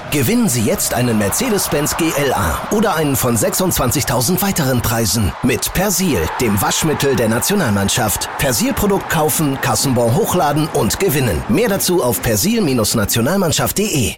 Gewinnen Sie jetzt einen Mercedes-Benz GLA oder einen von 26.000 weiteren Preisen mit Persil, dem Waschmittel der Nationalmannschaft. Persil-Produkt kaufen, Kassenbon hochladen und gewinnen. Mehr dazu auf persil-nationalmannschaft.de.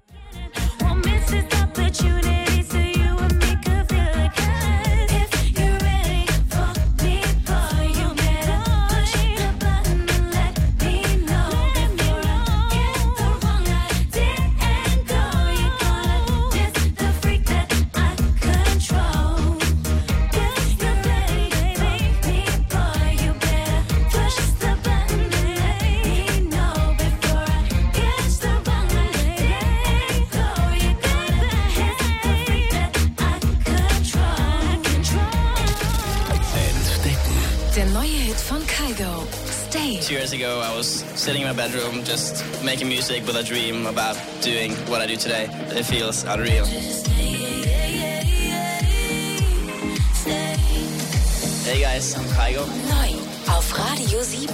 Der neue Hit von Kygo, Stay. 2 years ago, I was sitting in my bedroom, just making music with a dream about doing what I do today. It feels unreal. Hey guys, I'm Kygo. Neu auf Radio 7.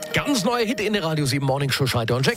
Ganz neuer Hit in der Radio 7 Morning Show, Schneider und Jack.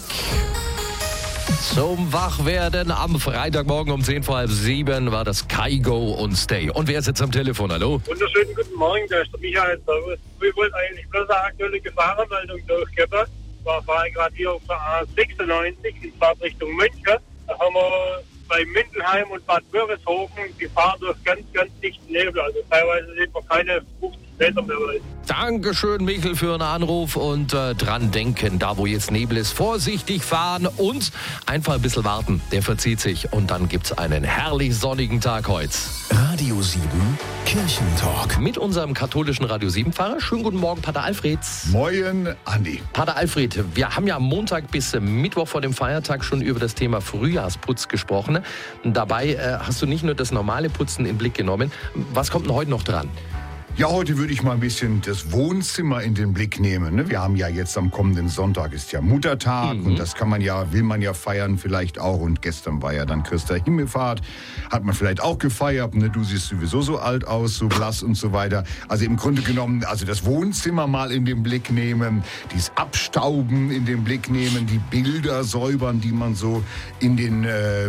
Zum Wachwerden am Freitagmorgen um 7:10 war das Kygo und Stay. Und wer ist jetzt am Telefon? Hallo? Wunderschönen guten Morgen, da ist der Michael. Servus. Ich wollte eigentlich bloß eine aktuelle Gefahrenmeldung durchgeben. Ich fahre gerade hier auf der A96 in Fahrtrichtung München. Da haben wir bei Mindenheim und Bad Wörishofen Gefahr durch ganz, ganz dichten Nebel. Also teilweise sieht man keine 50 Meter mehr weit. Dankeschön, Michael, für einen Anruf und dran denken, da wo jetzt Nebel ist, vorsichtig fahren und einfach ein bisschen warten. Der verzieht sich und dann gibt's einen herrlich sonnigen Tag heute. Radio 7 Kirchentalk. Mit unserem katholischen Radio 7-Pfarrer. Schönen guten Morgen, Pater Alfred. Moin, Andi. Pater Alfred, wir haben ja am Montag bis Mittwoch vor dem Feiertag schon über das Thema Frühjahrsputz gesprochen. Dabei hast du nicht nur das normale Putzen in den Blick genommen. Was kommt denn heute noch dran? Ja, heute würde ich mal ein bisschen das Wohnzimmer in den Blick nehmen. Wir haben ja jetzt am kommenden Sonntag ist ja Muttertag und das will man ja feiern vielleicht auch. Und gestern war ja dann Christi Himmelfahrt, hat man vielleicht auch gefeiert. Du siehst sowieso so alt aus, so blass und so weiter. Also im Grunde genommen, also das Wohnzimmer mal in den Blick nehmen, dieses Abstauben in den Blick nehmen, die Bilder säubern, die man so in den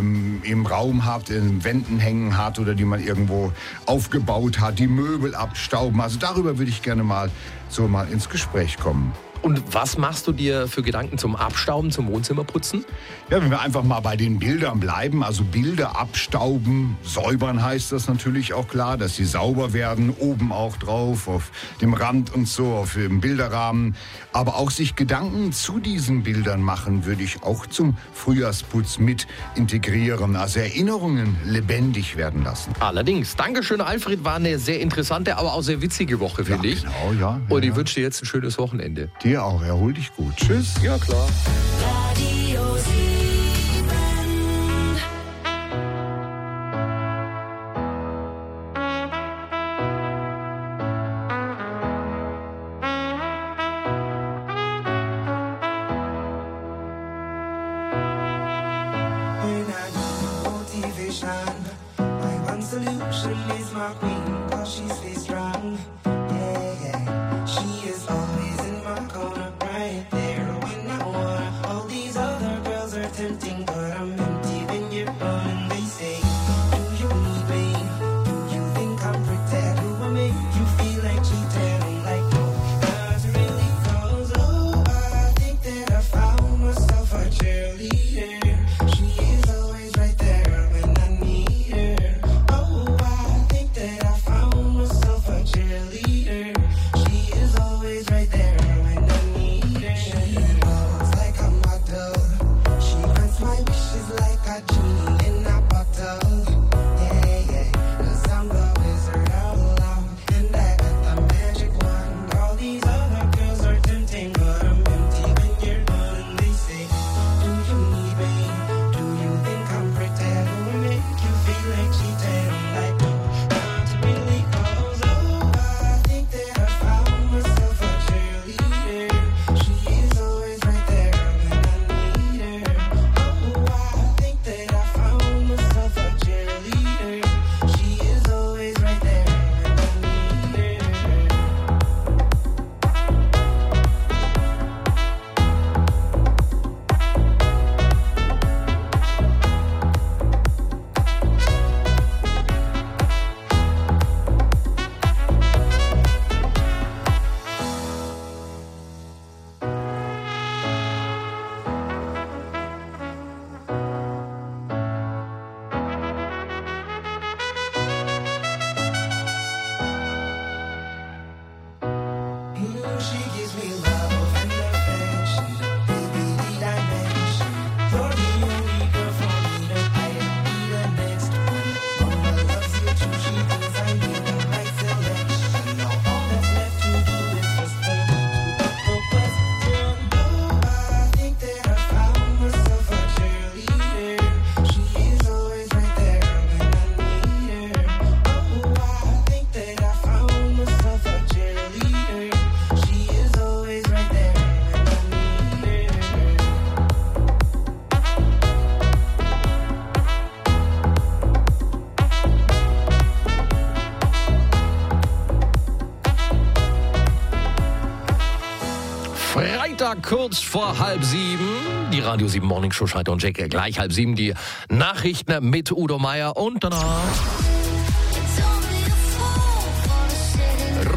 im Raum hat, in den Wänden hängen hat oder die man irgendwo aufgebaut hat, die Möbel abstauben. Also darüber würde ich gerne mal ins Gespräch kommen. Und was machst du dir für Gedanken zum Abstauben, zum Wohnzimmerputzen? Ja, wenn wir einfach mal bei den Bildern bleiben, also Bilder abstauben, säubern heißt das natürlich auch klar, dass sie sauber werden, oben auch drauf, auf dem Rand und so, auf dem Bilderrahmen. Aber auch sich Gedanken zu diesen Bildern machen, würde ich auch zum Frühjahrsputz mit integrieren. Also Erinnerungen lebendig werden lassen. Allerdings. Dankeschön, Alfred. War eine sehr interessante, aber auch sehr witzige Woche, finde ich. Genau, ja. Und ich wünsche dir jetzt ein schönes Wochenende. Dir auch. Erhol dich gut. Tschüss. Ja, klar. Radio 7. When I need motivation, my one solution is my queen, 'cause she stays strong. Yeah, yeah. She is always in my corner, right there when I wanna. All these other girls are tempting, but I'm empty when you're gone. And they say, do you need me? Do you think I'm pretend? Do I make you feel like cheating? I'm like, no, that's really close. Oh, I think that I found myself a cheerleader. She is always right there when I need her. Oh, I think that I found myself a cheerleader. Freitag kurz vor 6:30. Die Radio 7 Morning Show, Schalter und Jack. Gleich 6:30 die Nachrichten mit Udo Meier und danach...